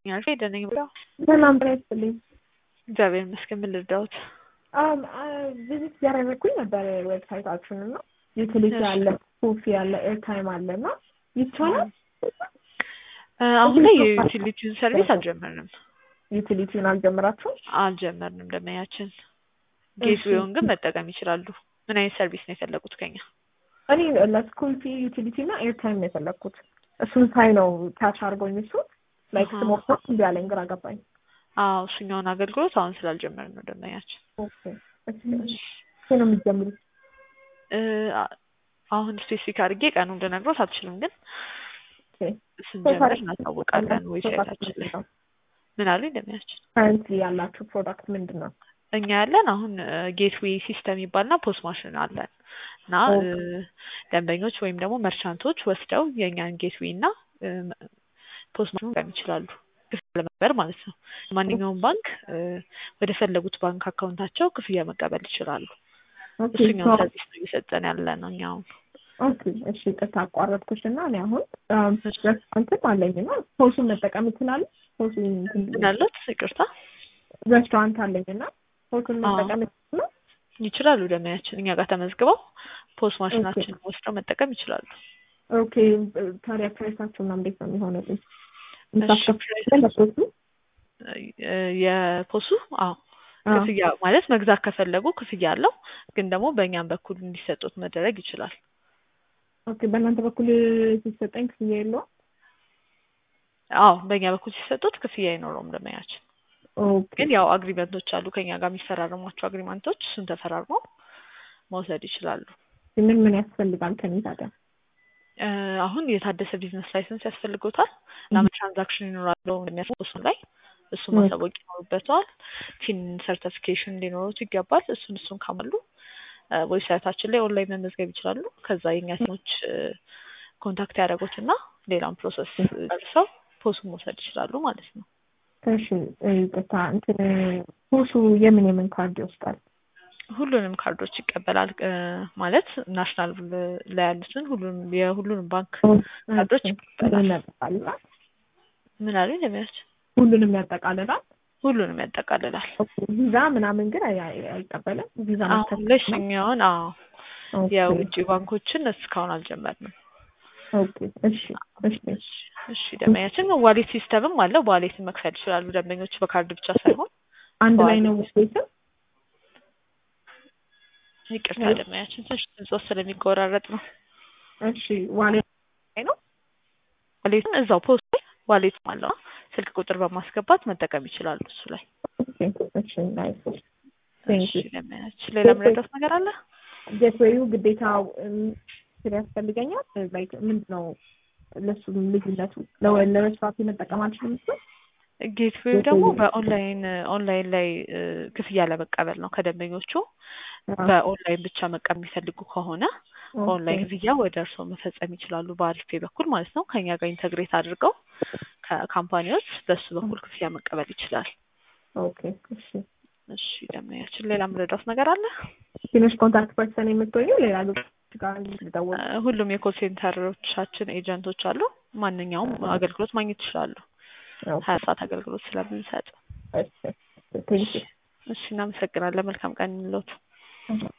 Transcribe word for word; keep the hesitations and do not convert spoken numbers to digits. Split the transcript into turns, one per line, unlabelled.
ያልፈ ደነኝ ብላ
ሰላም ብለሽልኝ
እግዚአብሔር ይመስገን ምን ልርዳዎት?
አም ቪዚት ያደረኩኝ ነበር ዌብሳይታችሁን እና ዩቲሊቲ አለ፣ ኮፊ አለ፣ ኤርታይም አለና ይቻላል።
አሁን ላይ የዩቲሊቲውን ሰርቪስ አልጀመርንም።
ዩቲሊቲውን አልጀመራችሁም?
አልጀመርንም። ደመያችን ጌትዌውን ግን መጠቀም ይችላሉ። ምን አይነት ሰርቪስ ነው የፈለጉት ከኛ?
እኔ ለስኩል ፊ ዩቲሊቲ እና ኤርታይም ነው የፈለኩት። እሱን ሳይ ነው ታች አድርጎኝ እሱ ላይክ ስሞክር እንዲ ያለኝ ግራ ገባኝ።
አዎ እሱኛውን አገልግሎት አሁን ስላልጀመርን ነው ደመያችን።
ኦኬ እሺ ነው የሚጀምሩ
አሁን ስፔሲፊክ አድርጌ ቀኑን ልነግሮት አልችልም፣ ግን ስንጀምር እናሳውቃለን ዌብሳይታችን ላይ። ምን አሉ ደመያችን?
ካረንትሊ ያላችሁ ፕሮዳክት ምንድን ነው?
እኛ ያለን አሁን ጌትዌይ ሲስተም ይባልና ፖስት ማሽን አለን እና ደንበኞች ወይም ደግሞ መርቻንቶች ወስደው የኛን ጌትዌይ እና ፖስት ማሽን መጠቀም ይችላሉ። ክፍያ ለመቀበል ማለት ነው። ማንኛውም ባንክ ወደ ፈለጉት ባንክ አካውንታቸው ክፍያ መቀበል ይችላሉ። እሱኛው ሰርቪስ ነው እየሰጠን ያለ ነው እኛው።
ኦኬ እሺ ቀጥታ አቋረጥኩሽና እኔ አሁን ሬስቶራንት አለኝና ፖሱን መጠቀም ይችላል። ፖሱን
እንዳሉት ይቅርታ
ሬስቶራንት አለኝና ፖሱን መጠቀም ይችላል
ይችላሉ። ደመያችን እኛ ጋር ተመዝግበው ፖስ ማሽናችን ወስደው መጠቀም ይችላሉ።
ኦኬ ታዲያ ፕራይሳቸው ምናምን እንዴት ነው የሚሆነው?
የፖሱ አዎ ክፍያ ማለት መግዛት ከፈለጉ ክፍያ አለው፣ ግን ደግሞ በእኛም በኩል እንዲሰጡት መደረግ ይችላል።
ኦኬ በእናንተ በኩል ሲሰጠኝ ክፍያ የለውም?
አዎ በእኛ በኩል ሲሰጡት ክፍያ አይኖረውም ደመያችን።
ኦኬ
ግን ያው አግሪመንቶች አሉ ከኛ ጋር የሚፈራረሟቸው አግሪመንቶች፣ እሱን ተፈራርመው መውሰድ ይችላሉ።
ምን ምን ያስፈልጋል ከኔ ታዲያ?
አሁን የታደሰ ቢዝነስ ላይሰንስ ያስፈልጎታል። ለምን ትራንዛክሽን ይኖራል እንደሚያስፈልግ ላይ እሱ ማሳወቅ ይኖርበታል። ፊን ሰርቲፊኬሽን ሊኖሩት ይገባል። እሱን እሱን ካመሉ ዌብሳይታችን ላይ ኦንላይን መመዝገብ ይችላሉ። ከዛ የኛ ሰዎች ኮንታክት ያደርጉትና ሌላም ፕሮሰስ ደርሰው ፖሱን መውሰድ ይችላሉ ማለት ነው።
እሺ በታ እንትን ፖሱ የምን የምን ካርድ ይወስዳል?
ሁሉንም ካርዶች ይቀበላል። ማለት ናሽናል ላይ ያሉትን ሁሉንም የሁሉንም ባንክ ካርዶች ይቀበላል። ምን አሉ ለሚያች
ሁሉንም ያጠቃልላል?
ሁሉንም ያጠቃልላል።
ቪዛ ምናምን ግን አይቀበልም? ቪዛ
አሁን ለሽኛውን አዎ የውጭ ባንኮችን እስካሁን አልጀመርንም።
ኦኬ እሺ እሺ
እሺ ደመያችን ዋሌት ሲስተምም አለው። ዋሌት መክፈል ይችላሉ ደንበኞች በካርድ ብቻ ሳይሆን
አንድ ላይ ነው ወይስ?
ይቅርታ ደመያችን ትንሽ ጽሁፍ ስለሚቆራረጥ ነው።
እሺ ዋሌት ነው?
ዋሌት እዛው ፖስት ላይ ዋሌት ማለት ነው። ስልክ ቁጥር በማስገባት መጠቀም ይችላሉ እሱ ላይ።
ኦኬ እሺ ናይስ
እሺ ደመያችን ሌላ ምንድነው ነገር አለ?
ጌትዌዩ ግዴታ ያስፈልገኛል? ላይክ ምንድነው ለሱ ልዩነቱ? ለሬስቶራንት መጠቀም አልችልም?
ጌትዌይ ደግሞ በኦንላይን ኦንላይን ላይ ክፍያ ለመቀበል ነው ከደንበኞቹ። በኦንላይን ብቻ መቀበል የሚፈልጉ ከሆነ ኦንላይን ክፍያ ወደ እርስዎ መፈጸም ይችላሉ በአሪፍ ፔይ በኩል ማለት ነው። ከኛ ጋር ኢንተግሬት አድርገው ከካምፓኒዎች በሱ በኩል ክፍያ መቀበል ይችላል።
ኦኬ እሺ
እሺ ደመያችን ሌላ ምረዳት ነገር አለ?
ትንሽ ኮንታክት ፐርሰን የምትሆኚው ሌላ ጋር ልደውል?
ሁሉም የኮል ሴንተሮቻችን ኤጀንቶች አሉ። ማንኛውም አገልግሎት ማግኘት ይችላሉ። ሀያ ሰዓት አገልግሎት ስለምንሰጥ።
እሺ ቴንክ ዩ።
እሺ እናመሰግናለን። መልካም ቀን እንሎት።